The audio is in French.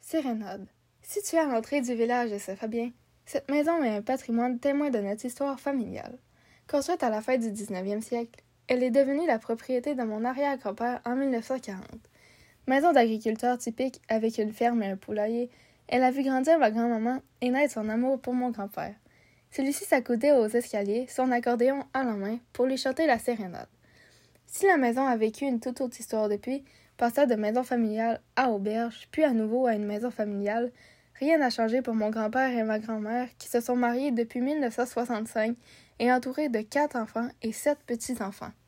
Sérénade. Située à l'entrée du village de Saint-Fabien, cette maison est un patrimoine témoin de notre histoire familiale. Construite à la fin du 19e siècle, elle est devenue la propriété de mon arrière-grand-père en 1940. Maison d'agriculteur typique avec une ferme et un poulailler, elle a vu grandir ma grand-maman et naître son amour pour mon grand-père. Celui-ci s'accoudait aux escaliers, son accordéon à la main, pour lui chanter la sérénade. Si la maison a vécu une toute autre histoire depuis, passant de maison familiale à auberge, puis à nouveau à une maison familiale, rien n'a changé pour mon grand-père et ma grand-mère qui se sont mariés depuis 1965 et entourés de 4 enfants et 7 petits-enfants.